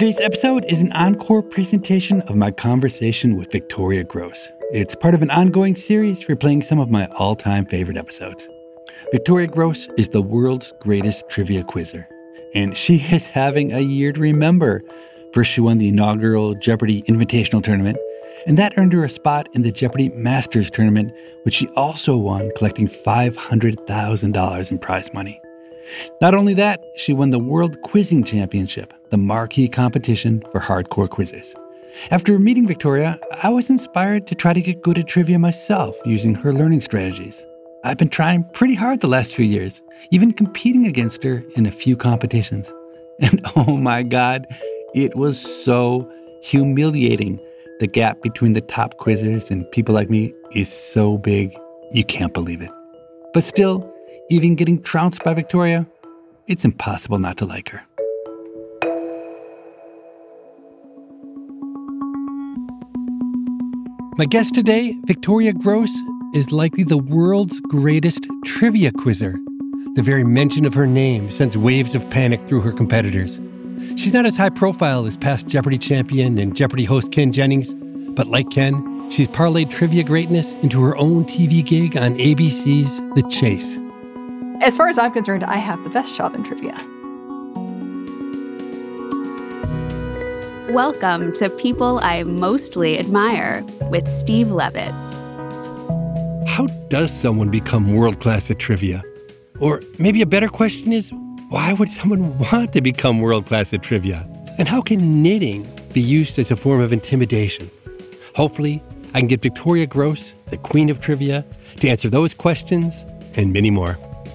Today's episode is an encore presentation of my conversation with Victoria Gross. It's part of an ongoing series replaying some of my all-time favorite episodes. Victoria Gross is the world's greatest trivia quizzer, and she is having a year to remember. First, she won the inaugural Jeopardy! Invitational Tournament, and that earned her a spot in the Jeopardy! Masters Tournament, which she also won, collecting $500,000 in prize money. Not only that, she won the World Quizzing Championship, the marquee competition for hardcore quizzers. After meeting Victoria, I was inspired to try to get good at trivia myself using her learning strategies. I've been trying pretty hard the last few years, even competing against her in a few competitions. And oh my God, it was so humiliating. The gap between the top quizzers and people like me is so big, you can't believe it. But still, even getting trounced by Victoria, it's impossible not to like her. My guest today, Victoria Gross, is likely the world's greatest trivia quizzer. The very mention of her name sends waves of panic through her competitors. She's not as high profile as past Jeopardy! Champion and Jeopardy! Host Ken Jennings, but like Ken, she's parlayed trivia greatness into her own TV gig on ABC's The Chase. As far as I'm concerned, I have the best job in trivia. Welcome to People I Mostly Admire with Steve Levitt. How does someone become world-class at trivia? Or maybe a better question is, why would someone want to become world-class at trivia? And how can knitting be used as a form of intimidation? Hopefully, I can get Victoria Gross, the queen of trivia, to answer those questions and many more.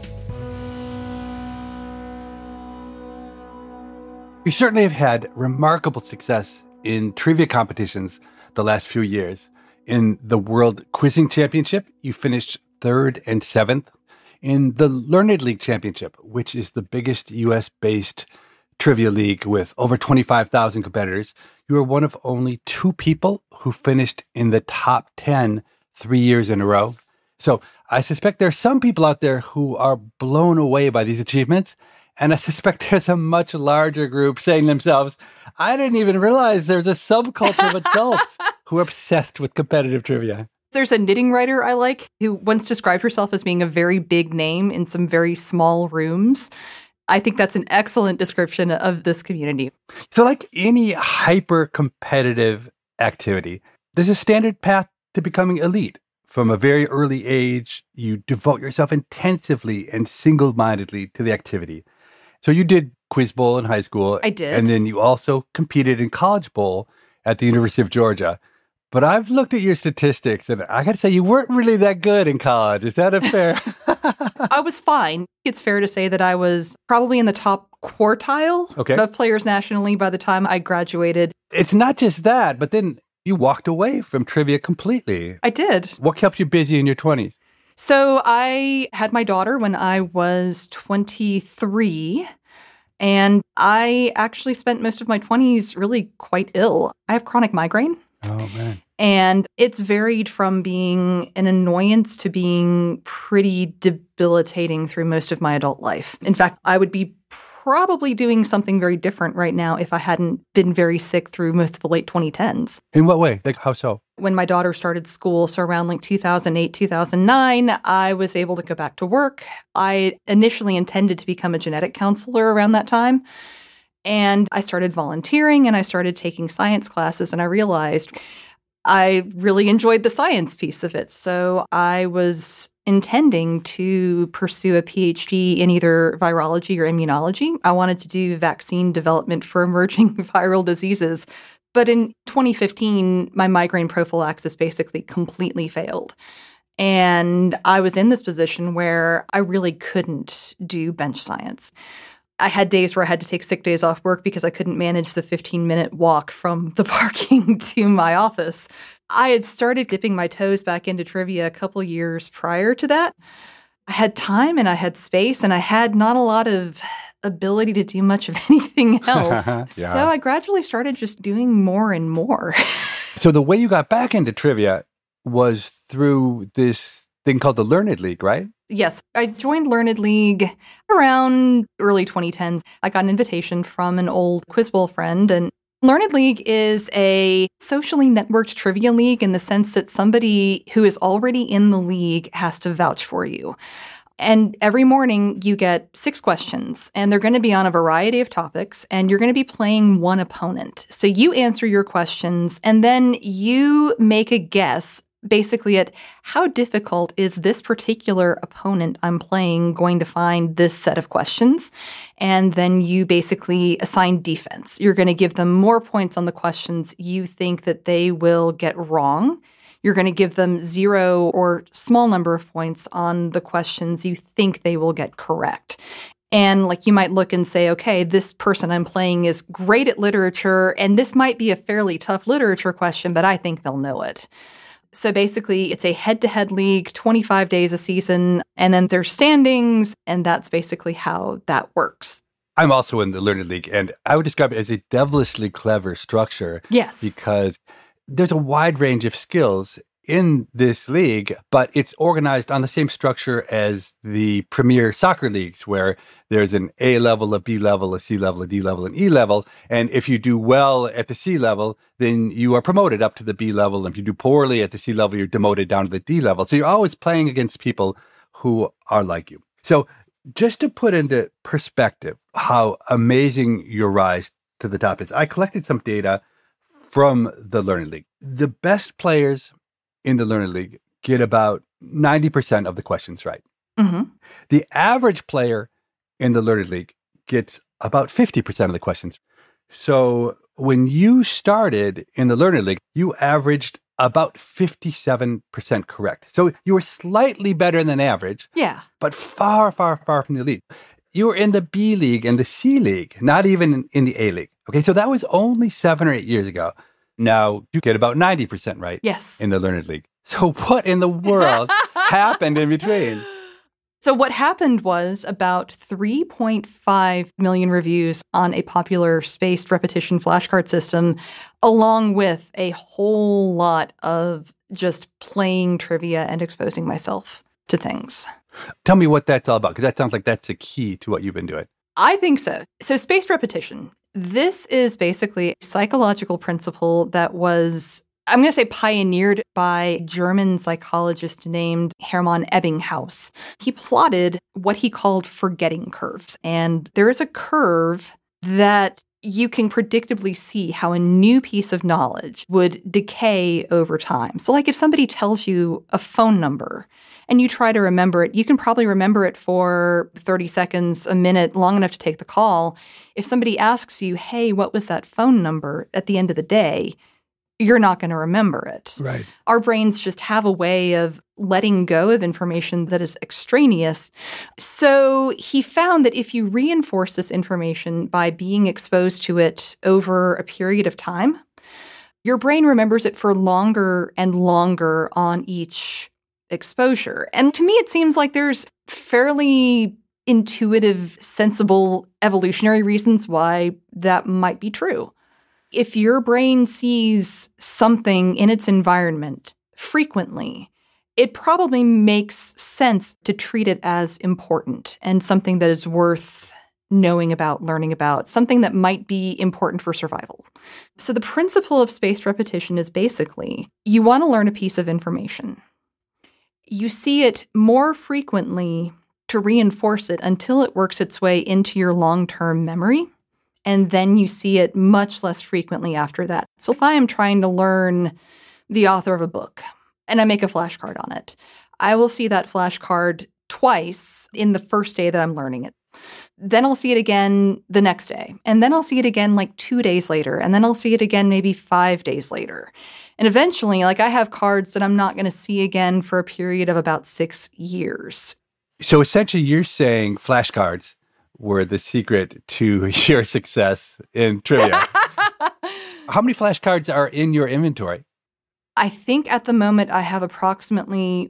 You certainly have had remarkable success in trivia competitions the last few years. In the World Quizzing Championship, you finished 3rd and 7th. In the Learned League Championship, which is the biggest U.S.-based trivia league with over 25,000 competitors, you are one of only 2 people who finished in the top 10 3 years in a row. So I suspect there are some people out there who are blown away by these achievements. And I suspect there's a much larger group saying to themselves, I didn't even realize there's a subculture of adults who are obsessed with competitive trivia. There's a knitting writer I like who once described herself as being a very big name in some very small rooms. I think that's an excellent description of this community. So like any hyper-competitive activity, there's a standard path to becoming elite. From a very early age, you devote yourself intensively and single-mindedly to the activity. So you did Quiz Bowl in high school. I did. And then you also competed in College Bowl at the University of Georgia. But I've looked at your statistics, and I got to say, you weren't really that good in college. Is that fair? I was fine. It's fair to say that I was probably in the top quartile of players nationally by the time I graduated. It's not just that, but then you walked away from trivia completely. I did. What kept you busy in your 20s? So I had my daughter when I was 23, and I actually spent most of my 20s really quite ill. I have chronic migraine. Oh, man. And it's varied from being an annoyance to being pretty debilitating through most of my adult life. In fact, I would be probably doing something very different right now if I hadn't been very sick through most of the late 2010s. In what way? Like, how so? When my daughter started school, so around like 2008, 2009, I was able to go back to work. I initially intended to become a genetic counselor around that time. And I started volunteering and I started taking science classes, and I realized I really enjoyed the science piece of it. So I was intending to pursue a PhD in either virology or immunology. I wanted to do vaccine development for emerging viral diseases. But in 2015, my migraine prophylaxis basically completely failed. And I was in this position where I really couldn't do bench science. I had days where I had to take sick days off work because I couldn't manage the 15-minute walk from the parking to my office. I had started dipping my toes back into trivia a couple years prior to that. I had time and I had space and I had not a lot of ability to do much of anything else. Yeah. So I gradually started just doing more and more. So the way you got back into trivia was through this thing called the Learned League, right? Yes, I joined Learned League around early 2010s. I got an invitation from an old Quiz Bowl friend, and Learned League is a socially networked trivia league in the sense that somebody who is already in the league has to vouch for you. And every morning you get 6 questions, and they're going to be on a variety of topics, and you're going to be playing one opponent. So you answer your questions, and then you make a guess basically at how difficult is this particular opponent I'm playing going to find this set of questions. And then you basically assign defense. You're going to give them more points on the questions you think that they will get wrong. You're going to give them 0 or small number of points on the questions you think they will get correct. And like you might look and say, okay, this person I'm playing is great at literature, and this might be a fairly tough literature question, but I think they'll know it. So basically, it's a head-to-head league, 25 days a season, and then there's standings, and that's basically how that works. I'm also in the Learned League, and I would describe it as a devilishly clever structure. Yes. Because there's a wide range of skills in this league, but it's organized on the same structure as the premier soccer leagues, where there's an A level, a B level, a C level, a D level, an E level. And if you do well at the C level, then you are promoted up to the B level. And if you do poorly at the C level, you're demoted down to the D level. So you're always playing against people who are like you. So just to put into perspective how amazing your rise to the top is, I collected some data from the Learned League. The best players in the Learned League get about 90% of the questions right. Mm-hmm. The average player in the Learned League gets about 50% of the questions. So when you started in the Learned League, you averaged about 57% correct. So you were slightly better than average, Yeah. but far, far, far from the elite. You were in the B League and the C League, not even in the A League. Okay, so that was only 7 or 8 years ago. Now you get about 90% right Yes. in the Learned League. So what in the world happened in between? So what happened was about 3.5 million reviews on a popular spaced repetition flashcard system, along with a whole lot of just playing trivia and exposing myself to things. Tell me what that's all about, because that sounds like that's a key to what you've been doing. I think so. So spaced repetition, this is basically a psychological principle that was, I'm going to say, pioneered by a German psychologist named Hermann Ebbinghaus. He plotted what he called forgetting curves. And there is a curve that you can predictably see how a new piece of knowledge would decay over time. So like if somebody tells you a phone number and you try to remember it, you can probably remember it for 30 seconds, a minute, long enough to take the call. If somebody asks you, hey, what was that phone number at the end of the day? You're not going to remember it. Right. Our brains just have a way of letting go of information that is extraneous. So he found that if you reinforce this information by being exposed to it over a period of time, your brain remembers it for longer and longer on each exposure. And to me, it seems like there's fairly intuitive, sensible, evolutionary reasons why that might be true. If your brain sees something in its environment frequently, it probably makes sense to treat it as important and something that is worth knowing about, learning about, something that might be important for survival. So the principle of spaced repetition is basically, you want to learn a piece of information. You see it more frequently to reinforce it until it works its way into your long-term memory. And then you see it much less frequently after that. So if I am trying to learn the author of a book and I make a flashcard on it, I will see that flashcard twice in the first day that I'm learning it. Then I'll see it again the next day. And then I'll see it again like 2 days later. And then I'll see it again maybe 5 days later. And eventually, like I have cards that I'm not going to see again for a period of about 6 years. So essentially you're saying flashcards were the secret to your success in trivia. How many flashcards are in your inventory? I think at the moment I have approximately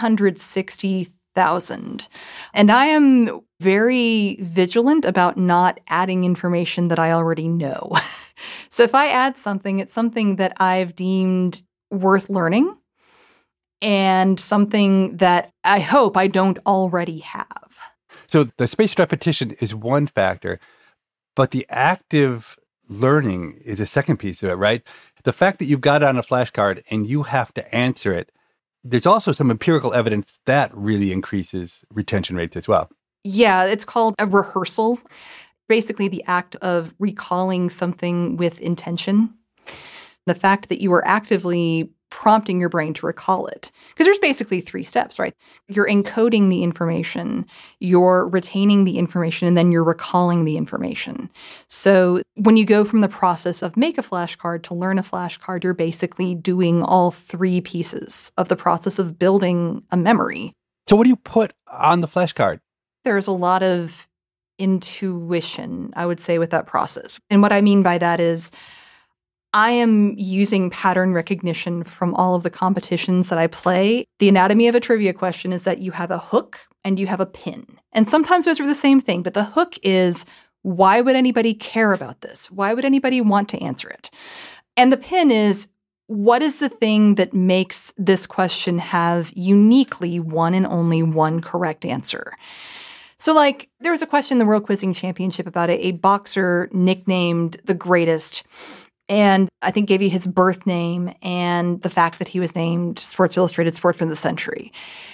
160,000. And I am very vigilant about not adding information that I already know. So if I add something, it's something that I've deemed worth learning. and something that I hope I don't already have. So the spaced repetition is one factor, but the active learning is a second piece of it, right? The fact that you've got it on a flashcard and you have to answer it, there's also some empirical evidence that really increases retention rates as well. Yeah, it's called a rehearsal. Basically, the act of recalling something with intention. The fact that you are actively prompting your brain to recall it. Because there's basically 3 steps, right? You're encoding the information, you're retaining the information, and then you're recalling the information. So when you go from the process of make a flashcard to learn a flashcard, you're basically doing all 3 pieces of the process of building a memory. So what do you put on the flashcard? There's a lot of intuition, I would say, with that process. And what I mean by that is I am using pattern recognition from all of the competitions that I play. The anatomy of a trivia question is that you have a hook and you have a pin. And sometimes those are the same thing, but the hook is, why would anybody care about this? Why would anybody want to answer it? And the pin is, what is the thing that makes this question have uniquely one and only one correct answer? So, like, there was a question in the World Quizzing Championship about a boxer nicknamed the Greatest, and I think gave you his birth name and the fact that he was named Sports Illustrated Sportsman of the Century.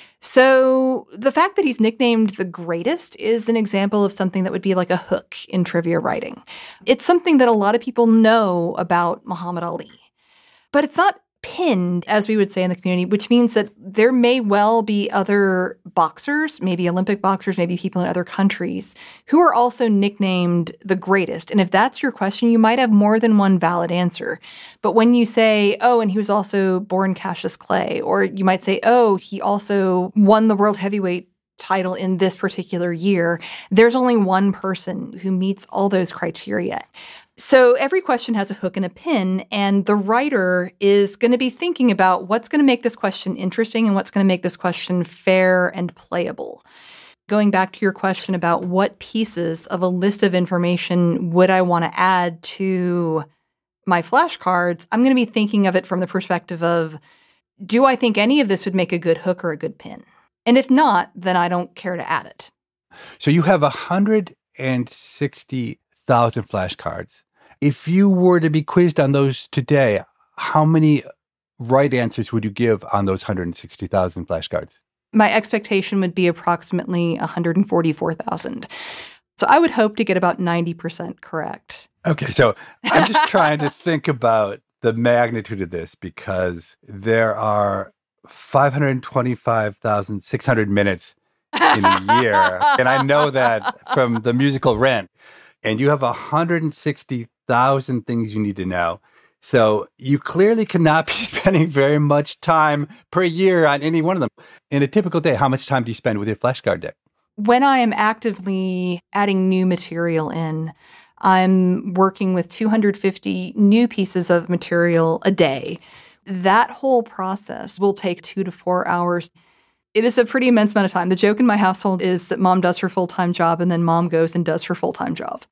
So the fact that he's nicknamed the Greatest is an example of something that would be like a hook in trivia writing. It's something that a lot of people know about Muhammad Ali, but it's not pinned, as we would say in the community, which means that there may well be other boxers, maybe Olympic boxers, maybe people in other countries, who are also nicknamed the Greatest. And if that's your question, you might have more than one valid answer. But when you say, oh, and he was also born Cassius Clay, or you might say, oh, he also won the world heavyweight title in this particular year, there's only one person who meets all those criteria. So every question has a hook and a pin, and the writer is going to be thinking about what's going to make this question interesting and what's going to make this question fair and playable. Going back to your question about what pieces of a list of information would I want to add to my flashcards, I'm going to be thinking of it from the perspective of, do I think any of this would make a good hook or a good pin? And if not, then I don't care to add it. So you have 160,000 flashcards. If you were to be quizzed on those today, how many right answers would you give on those 160,000 flashcards? My expectation would be approximately 144,000. So I would hope to get about 90% correct. Okay, so I'm just trying to think about the magnitude of this, because there are 525,600 minutes in a year. And I know that from the musical Rent. And you have 160,000 things you need to know. So you clearly cannot be spending very much time per year on any one of them. In a typical day, how much time do you spend with your flashcard deck? When I am actively adding new material in, I'm working with 250 new pieces of material a day. That whole process will take 2 to 4 hours. It is a pretty immense amount of time. The joke in my household is that mom does her full-time job and then mom goes and does her full-time job.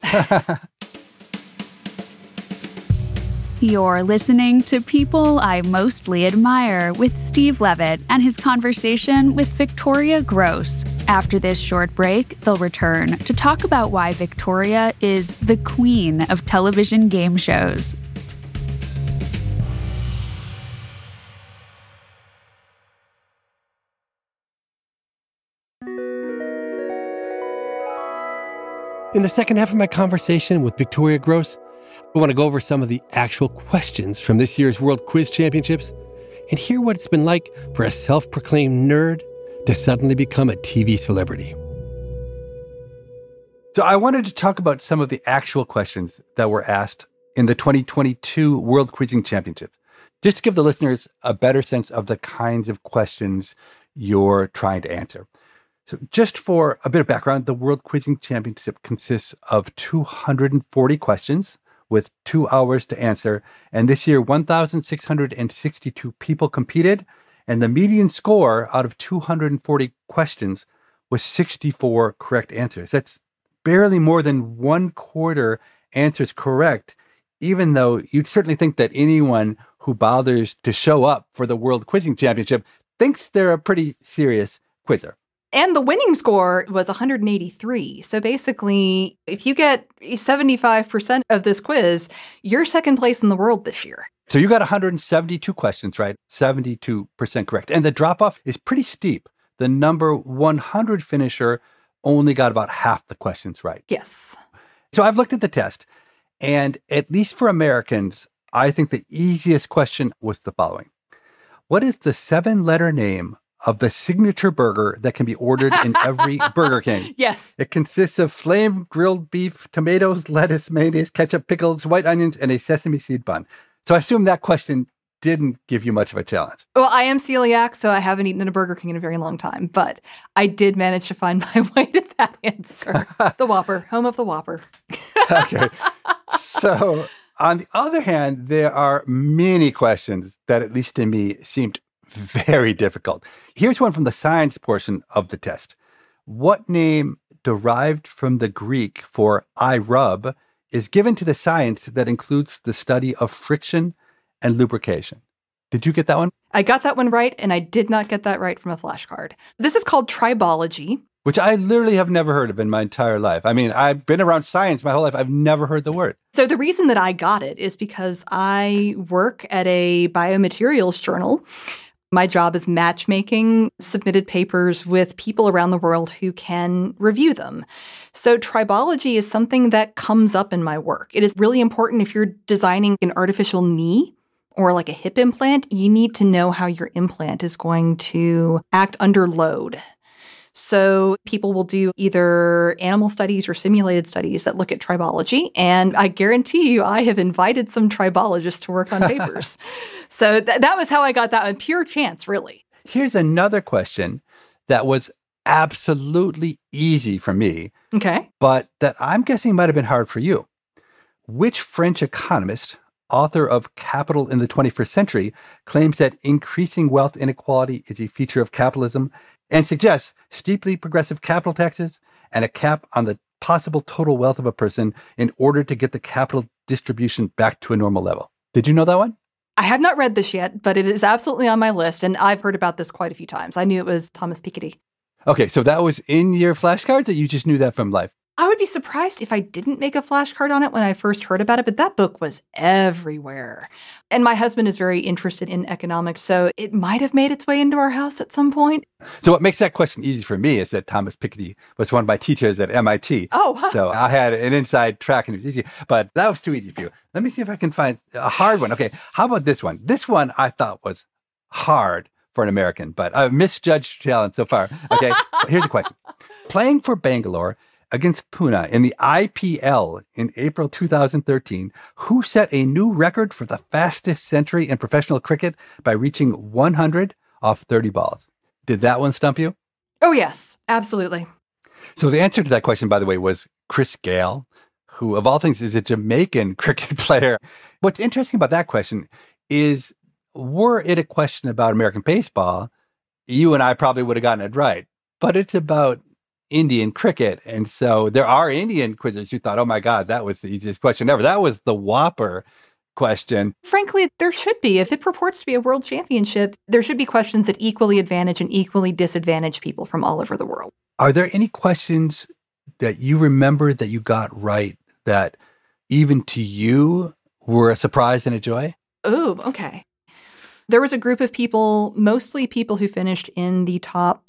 You're listening to People I Mostly Admire with Steve Levitt and his conversation with Victoria Gross. After this short break, they'll return to talk about why Victoria is the queen of television game shows. In the second half of my conversation with Victoria Gross, I want to go over some of the actual questions from this year's World Quiz Championships and hear what it's been like for a self-proclaimed nerd to suddenly become a TV celebrity. So I wanted to talk about some of the actual questions that were asked in the 2022 World Quizzing Championship, just to give the listeners a better sense of the kinds of questions you're trying to answer. So just for a bit of background, the World Quizzing Championship consists of 240 questions with 2 hours to answer. And this year, 1,662 people competed. And the median score out of 240 questions was 64 correct answers. That's barely more than 1/4 answers correct, even though you'd certainly think that anyone who bothers to show up for the World Quizzing Championship thinks they're a pretty serious quizzer. And the winning score was 183. So basically, if you get 75% of this quiz, you're second place in the world this year. So you got 172 questions, right? 72% correct. And the drop-off is pretty steep. The number 100 finisher only got about half the questions right. Yes. So I've looked at the test, and at least for Americans, I think the easiest question was the following. What is the 7-letter name of the signature burger that can be ordered in every Burger King? Yes. It consists of flame grilled beef, tomatoes, lettuce, mayonnaise, ketchup, pickles, white onions, and a sesame seed bun. So I assume that question didn't give you much of a challenge. Well, I am celiac, so I haven't eaten at a Burger King in a very long time, but I did manage to find my way to that answer. The Whopper, home of the Whopper. Okay. So on the other hand, there are many questions that, at least to me, seemed very difficult. Here's one from the science portion of the test. What name derived from the Greek for I rub is given to the science that includes the study of friction and lubrication? Did you get that one? I got that one right, and I did not get that right from a flashcard. This is called tribology. Which I literally have never heard of in my entire life. I mean, I've been around science my whole life. I've never heard the word. So the reason that I got it is because I work at a biomaterials journal. My job is matchmaking submitted papers with people around the world who can review them. So tribology is something that comes up in my work. It is really important if you're designing an artificial knee or like a hip implant, you need to know how your implant is going to act under load. So people will do either animal studies or simulated studies that look at tribology. And I guarantee you, I have invited some tribologists to work on papers. So that was how I got that one. Pure chance, really. Here's another question that was absolutely easy for me. Okay. But that I'm guessing might have been hard for you. Which French economist, author of Capital in the 21st Century, claims that increasing wealth inequality is a feature of capitalism and suggests steeply progressive capital taxes and a cap on the possible total wealth of a person in order to get the capital distribution back to a normal level? Did you know that one? I have not read this yet, but it is absolutely on my list, and I've heard about this quite a few times. I knew it was Thomas Piketty. Okay, so that was in your flashcard, that you just knew that from life? I would be surprised if I didn't make a flashcard on it when I first heard about it, but that book was everywhere. And my husband is very interested in economics, so it might have made its way into our house at some point. So what makes that question easy for me is that Thomas Piketty was one of my teachers at MIT. Oh, wow. So I had an inside track and it was easy, but that was too easy for you. Let me see if I can find a hard one. Okay, how about this one? This one I thought was hard for an American, but a misjudged challenge so far. Okay, here's a question. Playing for Bangalore against Pune in the IPL in April 2013, who set a new record for the fastest century in professional cricket by reaching 100 off 30 balls? Did that one stump you? Oh, yes, absolutely. So the answer to that question, by the way, was Chris Gayle, who of all things is a Jamaican cricket player. What's interesting about that question is, were it a question about American baseball, you and I probably would have gotten it right. But it's about Indian cricket. And so there are Indian quizzers who thought, oh my God, that was the easiest question ever. That was the Whopper question. Frankly, there should be. If it purports to be a world championship, there should be questions that equally advantage and equally disadvantage people from all over the world. Are there any questions that you remember that you got right that even to you were a surprise and a joy? Oh, okay. There was a group of people, mostly people who finished in the top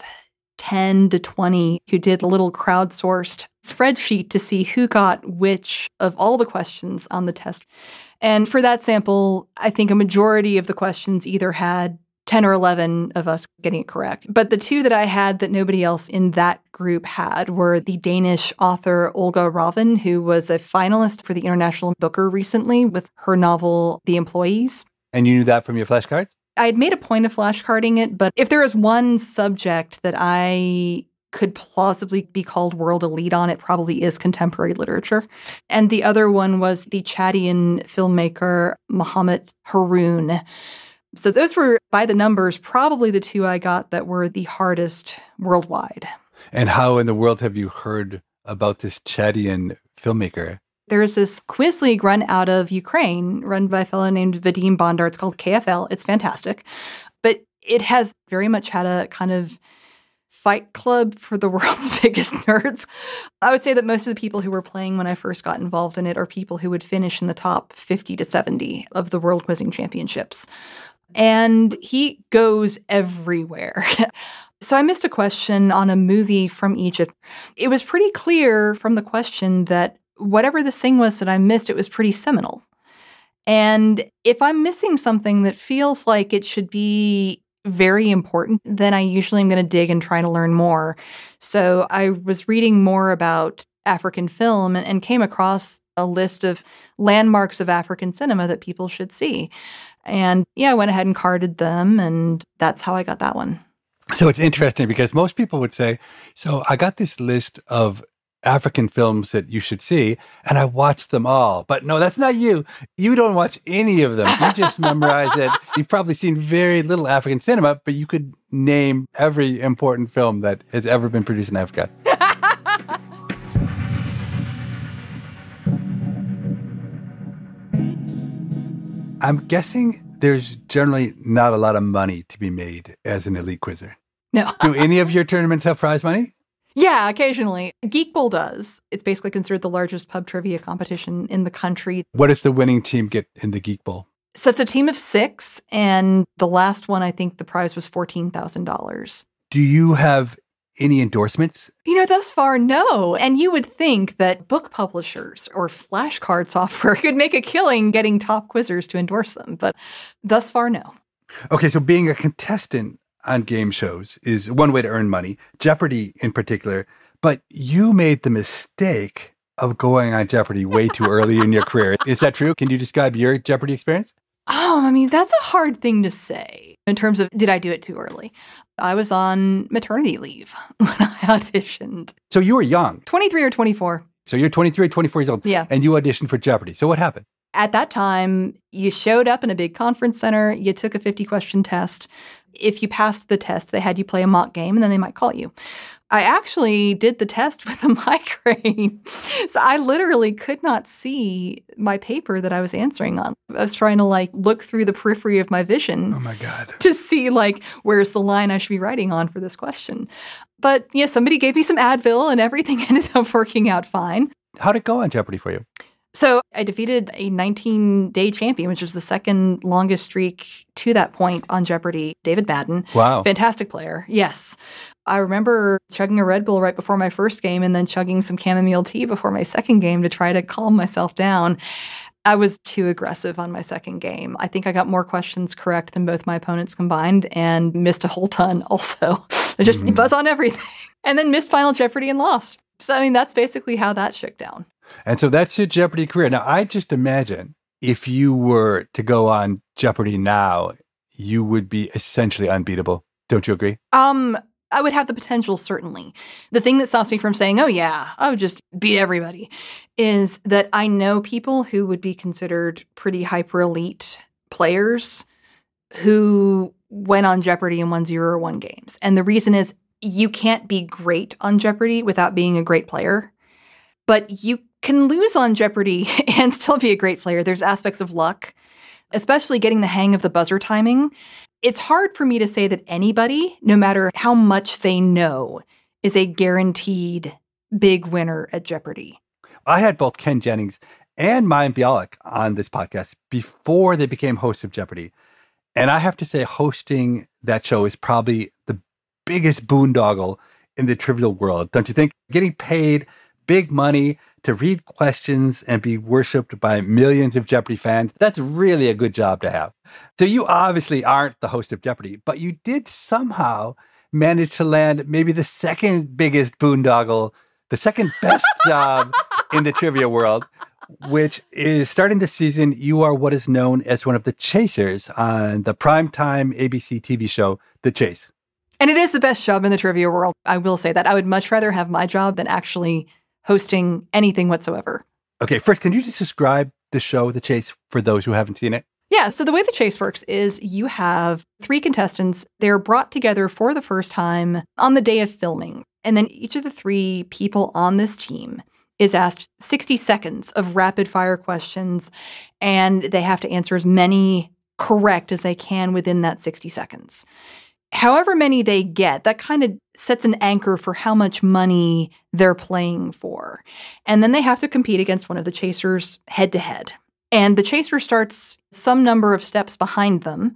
10 to 20, who did a little crowdsourced spreadsheet to see who got which of all the questions on the test. And for that sample, I think a majority of the questions either had 10 or 11 of us getting it correct. But the two that I had that nobody else in that group had were the Danish author Olga Ravn, who was a finalist for the International Booker recently with her novel, The Employees. And you knew that from your flashcards? I had made a point of flashcarding it, but if there is one subject that I could plausibly be called world elite on, it probably is contemporary literature. And the other one was the Chadian filmmaker Mohammed Haroun. So those were, by the numbers, probably the two I got that were the hardest worldwide. And how in the world have you heard about this Chadian filmmaker? There's this quiz league run out of Ukraine, run by a fellow named Vadim Bondar. It's called KFL. It's fantastic. But it has very much had a kind of fight club for the world's biggest nerds. I would say that most of the people who were playing when I first got involved in it are people who would finish in the top 50 to 70 of the World Quizzing Championships. And he goes everywhere. So I missed a question on a movie from Egypt. It was pretty clear from the question that whatever this thing was that I missed, it was pretty seminal. And if I'm missing something that feels like it should be very important, then I usually am going to dig and try to learn more. So I was reading more about African film and came across a list of landmarks of African cinema that people should see. And yeah, I went ahead and carded them, and that's how I got that one. So it's interesting because most people would say, so I got this list of African films that you should see, and I watched them all. But no, that's not you. You don't watch any of them. You just memorize it. You've probably seen very little African cinema, but you could name every important film that has ever been produced in Africa. I'm guessing there's generally not a lot of money to be made as an elite quizzer. No. Do any of your tournaments have prize money? Yeah, occasionally. Geek Bowl does. It's basically considered the largest pub trivia competition in the country. What does the winning team get in the Geek Bowl? So it's a team of 6, and the last one, I think the prize was $14,000. Do you have any endorsements? Thus far, no. And you would think that book publishers or flashcard software could make a killing getting top quizzers to endorse them, but thus far, no. Okay, so being a contestant on game shows is one way to earn money, Jeopardy in particular, but you made the mistake of going on Jeopardy way too early in your career. Is that true? Can you describe your Jeopardy experience? That's a hard thing to say in terms of, did I do it too early? I was on maternity leave when I auditioned. So you were young. 23 or 24. So you're 23 or 24 years old. Yeah. And you auditioned for Jeopardy. So what happened? At that time, you showed up in a big conference center, you took a 50-question test. If you passed the test, they had you play a mock game, and then they might call you. I actually did the test with a migraine. So I literally could not see my paper that I was answering on. I was trying to look through the periphery of my vision. Oh my God. To see where's the line I should be writing on for this question. But somebody gave me some Advil and everything ended up working out fine. How'd it go on Jeopardy for you? So I defeated a 19-day champion, which was the second longest streak to that point on Jeopardy, David Madden. Wow. Fantastic player. Yes. I remember chugging a Red Bull right before my first game and then chugging some chamomile tea before my second game to try to calm myself down. I was too aggressive on my second game. I think I got more questions correct than both my opponents combined and missed a whole ton also. I just buzz on everything. And then missed Final Jeopardy and lost. So, that's basically how that shook down. And so that's your Jeopardy career. Now, I just imagine if you were to go on Jeopardy now, you would be essentially unbeatable. Don't you agree? I would have the potential, certainly. The thing that stops me from saying, oh yeah, I would just beat everybody, is that I know people who would be considered pretty hyper-elite players who went on Jeopardy and won 0 or 1 games. And the reason is you can't be great on Jeopardy without being a great player. But you can lose on Jeopardy and still be a great player. There's aspects of luck, especially getting the hang of the buzzer timing. It's hard for me to say that anybody, no matter how much they know, is a guaranteed big winner at Jeopardy. I had both Ken Jennings and Mayim Bialik on this podcast before they became hosts of Jeopardy. And I have to say, hosting that show is probably the biggest boondoggle in the trivial world. Don't you think? Getting paid big money to read questions and be worshipped by millions of Jeopardy fans, that's really a good job to have. So you obviously aren't the host of Jeopardy, but you did somehow manage to land maybe the second biggest boondoggle, the second best job in the trivia world, which is starting this season, you are what is known as one of the chasers on the primetime ABC TV show, The Chase. And it is the best job in the trivia world. I will say that. I would much rather have my job than actually hosting anything whatsoever. Okay, first, can you just describe the show, The Chase, for those who haven't seen it? Yeah, so the way The Chase works is you have 3 contestants. They're brought together for the first time on the day of filming. And then each of the 3 people on this team is asked 60 seconds of rapid fire questions, and they have to answer as many correct as they can within that 60 seconds. However many they get, that kind of sets an anchor for how much money they're playing for. And then they have to compete against one of the chasers head to head. And the chaser starts some number of steps behind them.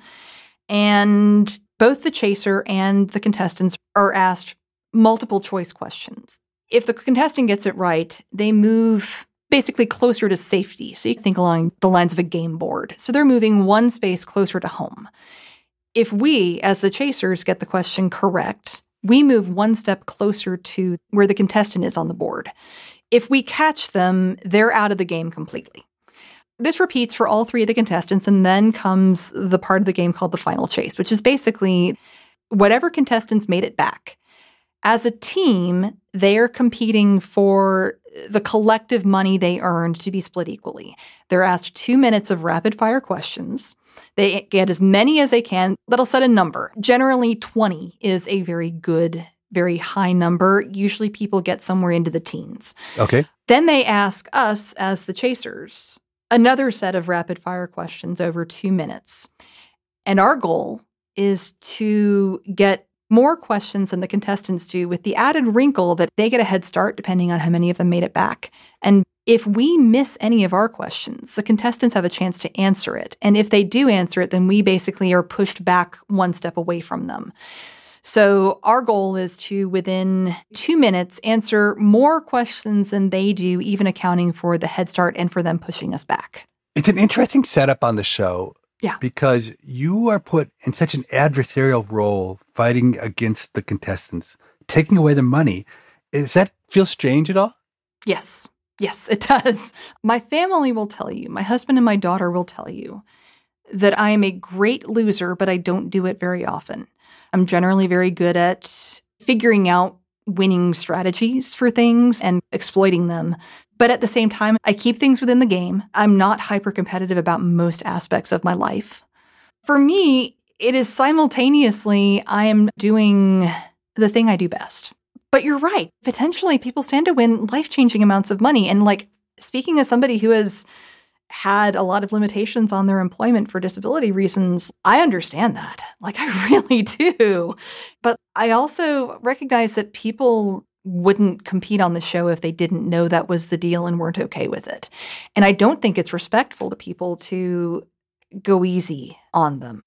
And both the chaser and the contestants are asked multiple choice questions. If the contestant gets it right, they move basically closer to safety. So you can think along the lines of a game board. So they're moving one space closer to home. If we, as the chasers, get the question correct, we move one step closer to where the contestant is on the board. If we catch them, they're out of the game completely. This repeats for all three of the contestants, and then comes the part of the game called the final chase, which is basically whatever contestants made it back. As a team, they are competing for the collective money they earned to be split equally. They're asked 2 minutes of rapid-fire questions. They get as many as they can. That'll set a number. Generally, 20 is a very good, very high number. Usually people get somewhere into the teens. Okay. Then they ask us, as the chasers, another set of rapid-fire questions over 2 minutes. And our goal is to get more questions than the contestants do, with the added wrinkle that they get a head start depending on how many of them made it back. And if we miss any of our questions, the contestants have a chance to answer it. And if they do answer it, then we basically are pushed back one step away from them. So our goal is to, within 2 minutes, answer more questions than they do, even accounting for the head start and for them pushing us back. It's an interesting setup on the show. Yeah. Because you are put in such an adversarial role fighting against the contestants, taking away the money. Does that feel strange at all? Yes. Yes, it does. My family will tell you, my husband and my daughter will tell you, that I am a great loser, but I don't do it very often. I'm generally very good at figuring out winning strategies for things and exploiting them. But at the same time, I keep things within the game. I'm not hyper-competitive about most aspects of my life. For me, it is simultaneously, I am doing the thing I do best. But you're right. Potentially, people stand to win life-changing amounts of money. And speaking as somebody who has had a lot of limitations on their employment for disability reasons, I understand that. I really do. But I also recognize that people wouldn't compete on the show if they didn't know that was the deal and weren't okay with it. And I don't think it's respectful to people to go easy on them.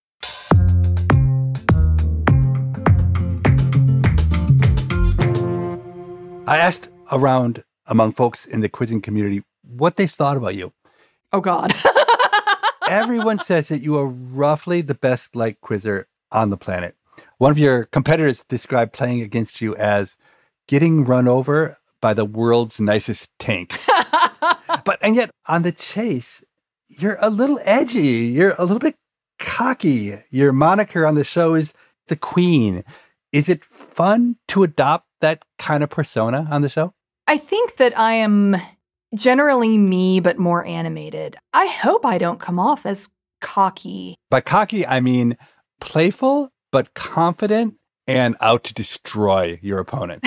I asked around among folks in the quizzing community what they thought about you. Oh, God. Everyone says that you are roughly the best liked quizzer on the planet. One of your competitors described playing against you as getting run over by the world's nicest tank. And yet on the chase, you're a little edgy. You're a little bit cocky. Your moniker on the show is the Queen. Is it fun to adopt that kind of persona on the show? I think that I am generally me, but more animated. I hope I don't come off as cocky. By cocky, I mean playful, but confident and out to destroy your opponent.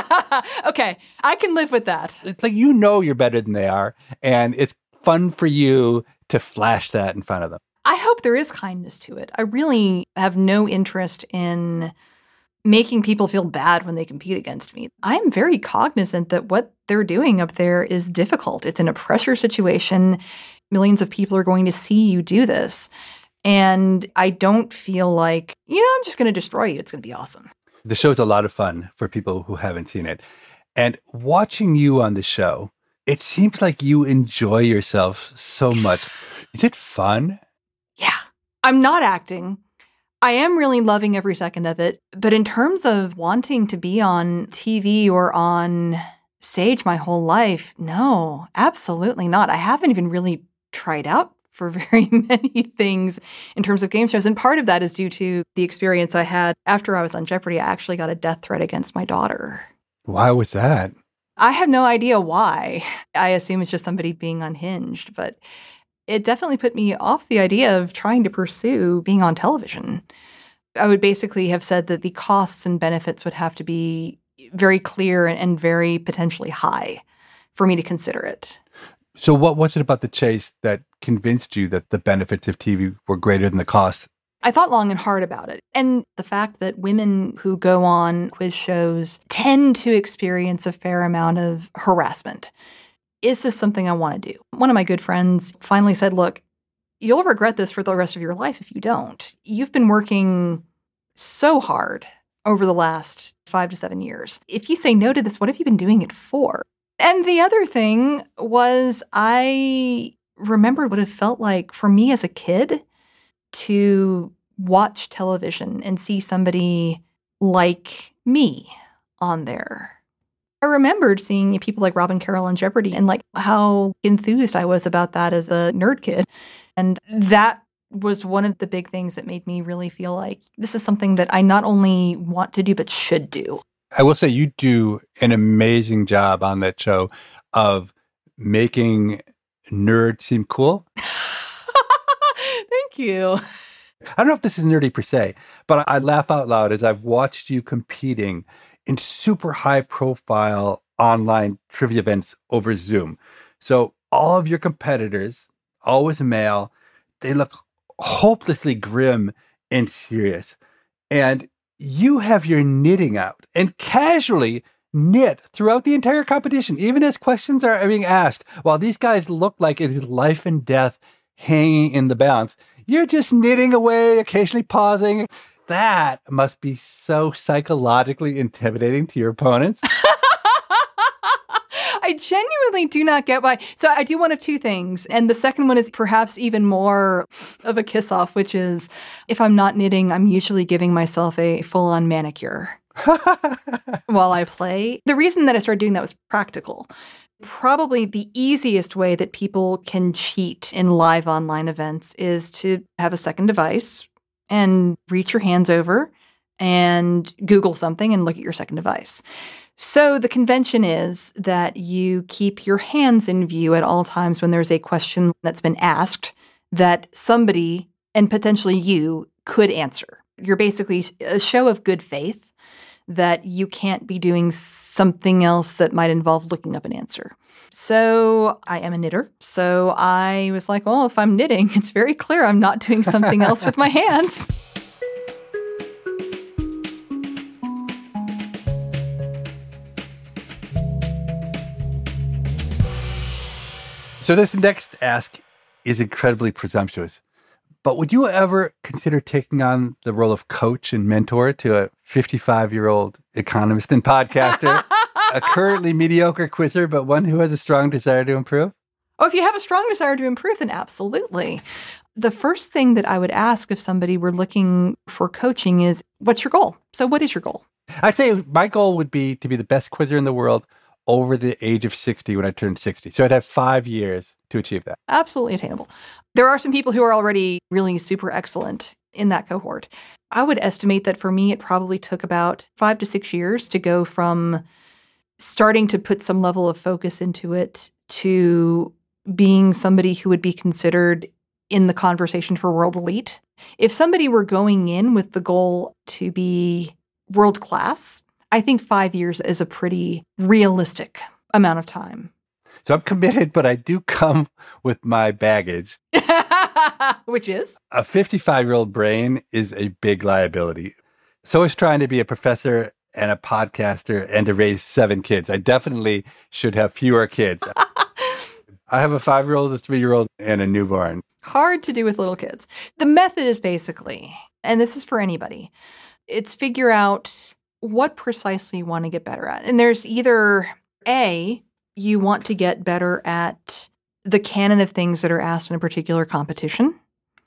Okay, I can live with that. It's like you're better than they are, and it's fun for you to flash that in front of them. I hope there is kindness to it. I really have no interest in making people feel bad when they compete against me. I'm very cognizant that what they're doing up there is difficult. It's in a pressure situation. Millions of people are going to see you do this. And I don't feel like, I'm just going to destroy you. It's going to be awesome. The show's a lot of fun for people who haven't seen it. And watching you on the show, it seems like you enjoy yourself so much. Is it fun? Yeah. I'm not acting. I am really loving every second of it. But in terms of wanting to be on TV or on stage my whole life, no, absolutely not. I haven't even really tried out for very many things in terms of game shows. And part of that is due to the experience I had after I was on Jeopardy. I actually got a death threat against my daughter. Why was that? I have no idea why. I assume it's just somebody being unhinged, but it definitely put me off the idea of trying to pursue being on television. I would basically have said that the costs and benefits would have to be very clear and very potentially high for me to consider it. So what was it about the chase that convinced you that the benefits of TV were greater than the cost? I thought long and hard about it. And the fact that women who go on quiz shows tend to experience a fair amount of harassment. Is this something I want to do? One of my good friends finally said, look, you'll regret this for the rest of your life if you don't. You've been working so hard over the last 5 to 7 years. If you say no to this, what have you been doing it for? And the other thing was I remembered what it felt like for me as a kid to watch television and see somebody like me on there. I remembered seeing people like Robin Carroll on Jeopardy and like how enthused I was about that as a nerd kid. And that was one of the big things that made me really feel like this is something that I not only want to do, but should do. I will say you do an amazing job on that show of making nerds seem cool. Thank you. I don't know if this is nerdy per se, but I laugh out loud as I've watched you competing in super high profile online trivia events over Zoom. So all of your competitors, always male, they look hopelessly grim and serious. And you have your knitting out and casually knit throughout the entire competition, even as questions are being asked. While these guys look like it is life and death hanging in the balance, you're just knitting away, occasionally pausing. That must be so psychologically intimidating to your opponents. I genuinely do not get why. So I do one of two things. And the second one is perhaps even more of a kiss-off, which is if I'm not knitting, I'm usually giving myself a full-on manicure while I play. The reason that I started doing that was practical. Probably the easiest way that people can cheat in live online events is to have a second device and reach your hands over and Google something and look at your second device. So the convention is that you keep your hands in view at all times when there's a question that's been asked that somebody, and potentially you, could answer. You're basically a show of good faith that you can't be doing something else that might involve looking up an answer. So I am a knitter. So I was like, well, if I'm knitting, it's very clear I'm not doing something else with my hands. So this next ask is incredibly presumptuous, but would you ever consider taking on the role of coach and mentor to a 55-year-old economist and podcaster, a currently mediocre quizzer, but one who has a strong desire to improve? Oh, if you have a strong desire to improve, then absolutely. The first thing that I would ask if somebody were looking for coaching is, what's your goal? So what is your goal? I'd say my goal would be to be the best quizzer in the world over the age of 60 when I turned 60. So I'd have 5 years to achieve that. Absolutely attainable. There are some people who are already really super excellent in that cohort. I would estimate that for me, it probably took about 5 to 6 years to go from starting to put some level of focus into it to being somebody who would be considered in the conversation for world elite. If somebody were going in with the goal to be world class, I think 5 years is a pretty realistic amount of time. So I'm committed, but I do come with my baggage. Which is? A 55-year-old brain is a big liability. So is trying to be a professor and a podcaster and to raise 7 kids. I definitely should have fewer kids. I have a 5-year-old, a 3-year-old, and a newborn. Hard to do with little kids. The method is basically, and this is for anybody, it's figure out what precisely you want to get better at. And there's either A, you want to get better at the canon of things that are asked in a particular competition,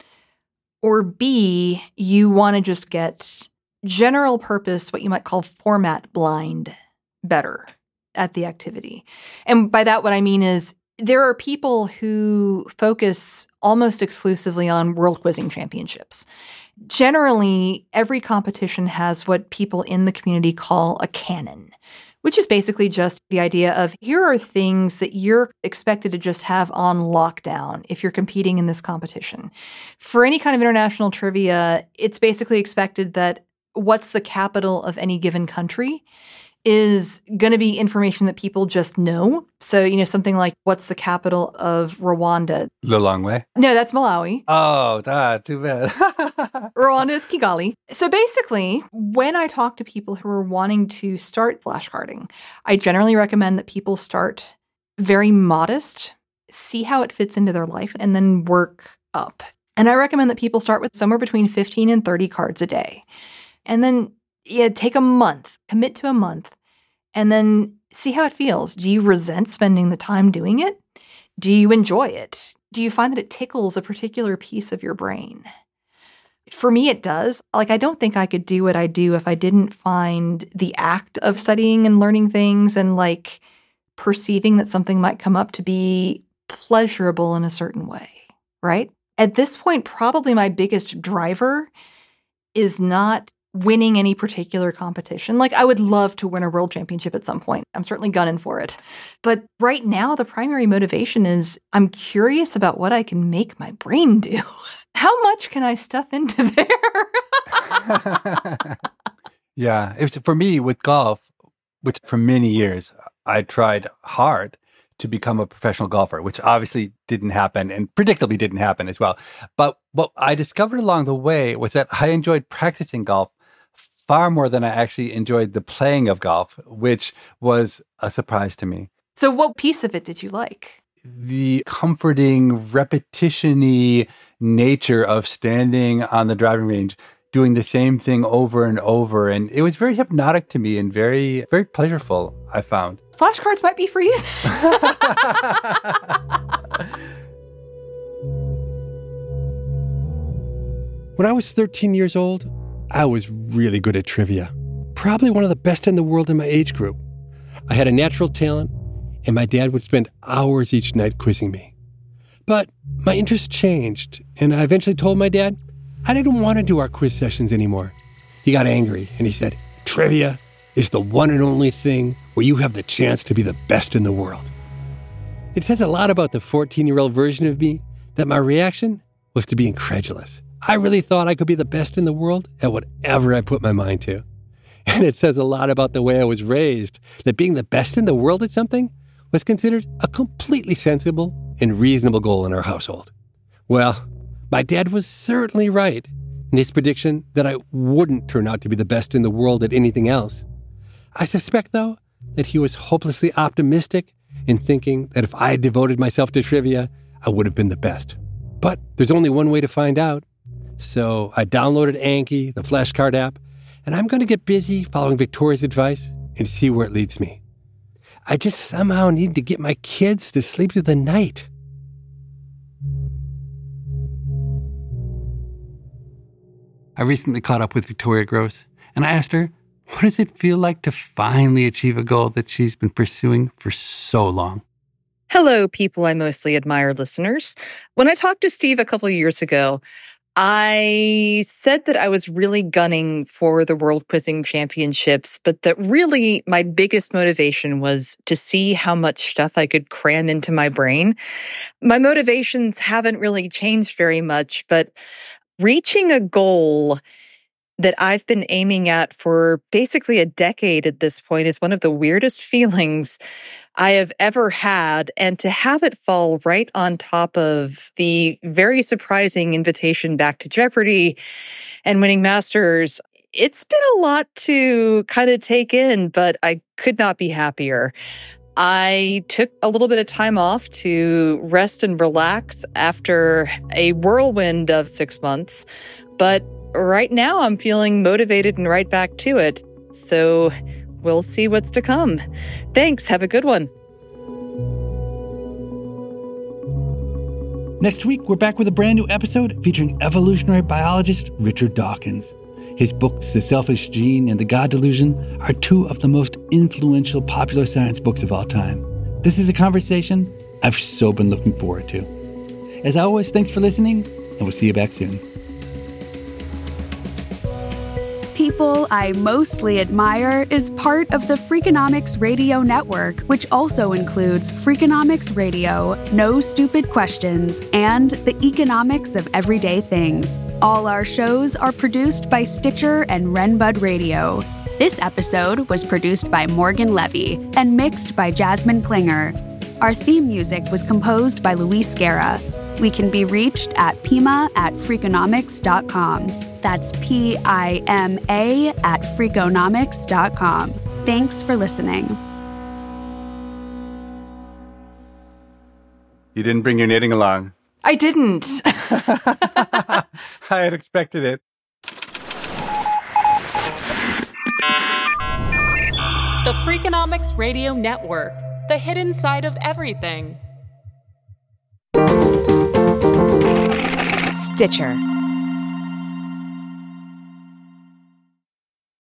or B, you want to just get general purpose, what you might call format blind, better at the activity. And by that, what I mean is there are people who focus almost exclusively on world quizzing championships. Generally, every competition has what people in the community call a canon, which is basically just the idea of here are things that you're expected to just have on lockdown if you're competing in this competition. For any kind of international trivia, it's basically expected that what's the capital of any given country is going to be information that people just know. So, something like, what's the capital of Rwanda? Lilongwe? No, that's Malawi. Oh, too bad. Rwanda is Kigali. So basically, when I talk to people who are wanting to start flashcarding, I generally recommend that people start very modest, see how it fits into their life, and then work up. And I recommend that people start with somewhere between 15 and 30 cards a day. And then take a month, commit to a month, and then see how it feels. Do you resent spending the time doing it? Do you enjoy it? Do you find that it tickles a particular piece of your brain? For me, it does. I don't think I could do what I do if I didn't find the act of studying and learning things and perceiving that something might come up to be pleasurable in a certain way, right? At this point, probably my biggest driver is not winning any particular competition. I would love to win a world championship at some point. I'm certainly gunning for it. But right now, the primary motivation is I'm curious about what I can make my brain do. How much can I stuff into there? Yeah. It was, for me, with golf, which for many years, I tried hard to become a professional golfer, which obviously didn't happen and predictably didn't happen as well. But what I discovered along the way was that I enjoyed practicing golf far more than I actually enjoyed the playing of golf, which was a surprise to me. So what piece of it did you like? The comforting, repetition-y nature of standing on the driving range, doing the same thing over and over. And it was very hypnotic to me and very, very pleasureful, I found. Flashcards might be for you. When I was 13 years old, I was really good at trivia. Probably one of the best in the world in my age group. I had a natural talent, and my dad would spend hours each night quizzing me. But my interest changed, and I eventually told my dad I didn't want to do our quiz sessions anymore. He got angry, and he said, "Trivia is the one and only thing where you have the chance to be the best in the world." It says a lot about the 14-year-old version of me that my reaction was to be incredulous. I really thought I could be the best in the world at whatever I put my mind to. And it says a lot about the way I was raised, that being the best in the world at something was considered a completely sensible and reasonable goal in our household. Well, my dad was certainly right in his prediction that I wouldn't turn out to be the best in the world at anything else. I suspect, though, that he was hopelessly optimistic in thinking that if I had devoted myself to trivia, I would have been the best. But there's only one way to find out. So I downloaded Anki, the flashcard app, and I'm going to get busy following Victoria's advice and see where it leads me. I just somehow need to get my kids to sleep through the night. I recently caught up with Victoria Gross, and I asked her, what does it feel like to finally achieve a goal that she's been pursuing for so long? Hello, people I mostly admire listeners. When I talked to Steve a couple of years ago, I said that I was really gunning for the World Quizzing Championships, but that really my biggest motivation was to see how much stuff I could cram into my brain. My motivations haven't really changed very much, but reaching a goal that I've been aiming at for basically a decade at this point is one of the weirdest feelings I have ever had. And to have it fall right on top of the very surprising invitation back to Jeopardy and winning Masters, it's been a lot to kind of take in, but I could not be happier. I took a little bit of time off to rest and relax after a whirlwind of 6 months, but right now I'm feeling motivated and right back to it. So we'll see what's to come. Thanks. Have a good one. Next week, we're back with a brand new episode featuring evolutionary biologist Richard Dawkins. His books, The Selfish Gene and The God Delusion, are two of the most influential popular science books of all time. This is a conversation I've so been looking forward to. As always, thanks for listening, and we'll see you back soon. People I Mostly Admire is part of the Freakonomics Radio Network, which also includes Freakonomics Radio, No Stupid Questions, and The Economics of Everyday Things. All our shows are produced by Stitcher and Renbud Radio. This episode was produced by Morgan Levy and mixed by Jasmine Klinger. Our theme music was composed by Luis Guerra. We can be reached at pima@freakonomics.com. That's PIMA@freakonomics.com. Thanks for listening. You didn't bring your knitting along. I didn't. I had expected it. The Freakonomics Radio Network, the hidden side of everything. Stitcher.